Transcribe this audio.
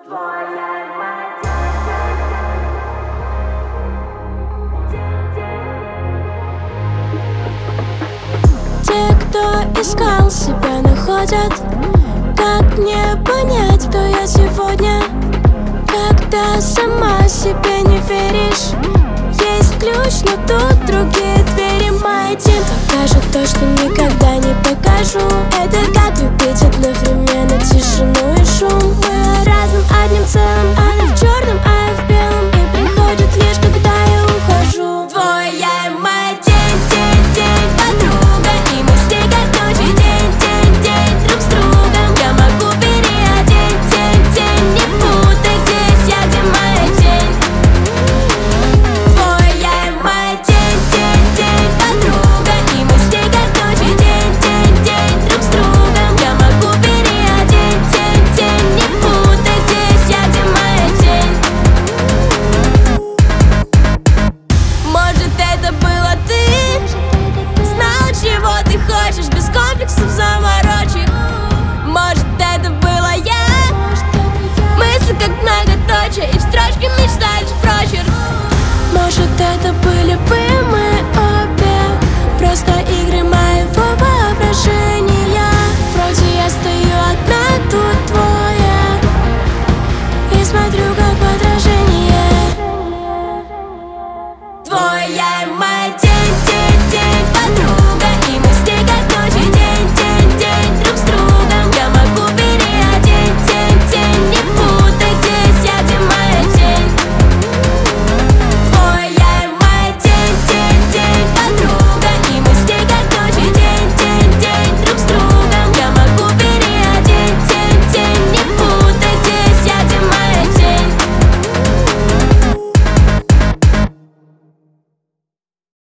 Те, кто искал себя, находят. Как мне понять, кто я сегодня, когда сама себе не веришь? Есть ключ, но тут другие двери. Мой день покажет то, что никогда не покажу. Это как любить одновременно тишину